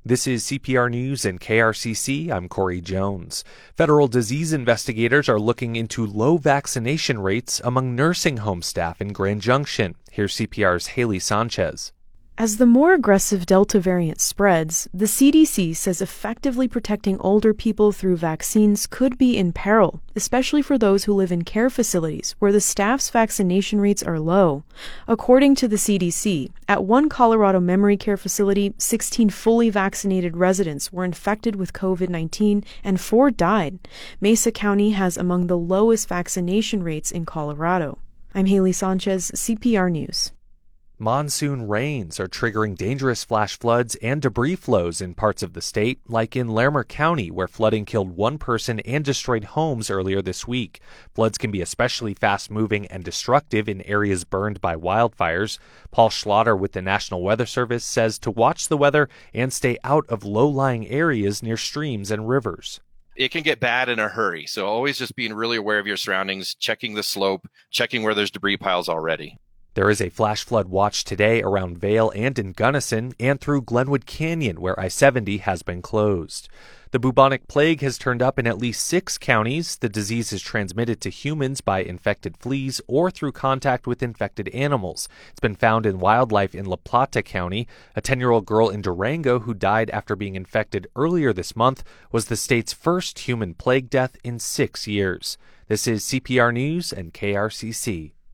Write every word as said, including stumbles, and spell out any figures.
This is C P R News and K R C C. I'm Corey Jones. Federal disease investigators are looking into low vaccination rates among nursing home staff in Grand Junction. Here's C P R's Haley Sanchez. As the more aggressive Delta variant spreads, the C D C says effectively protecting older people through vaccines could be in peril, especially for those who live in care facilities where the staff's vaccination rates are low. According to the C D C, at one Colorado memory care facility, sixteen fully vaccinated residents were infected with COVID nineteen and four died. Mesa County has among the lowest vaccination rates in Colorado. I'm Haley Sanchez, C P R News. Monsoon rains are triggering dangerous flash floods and debris flows in parts of the state, like in Larimer County, where flooding killed one person and destroyed homes earlier this week. Floods can be especially fast-moving and destructive in areas burned by wildfires. Paul Schlatter with the National Weather Service says to watch the weather and stay out of low-lying areas near streams and rivers. It can get bad in a hurry, so always just being really aware of your surroundings, checking the slope, checking where there's debris piles already. There is a flash flood watch today around Vail and in Gunnison and through Glenwood Canyon, where I seventy has been closed. The bubonic plague has turned up in at least six counties. The disease is transmitted to humans by infected fleas or through contact with infected animals. It's been found in wildlife in La Plata County. A ten-year-old girl in Durango who died after being infected earlier this month was the state's first human plague death in six years. This is C P R News and K R C C.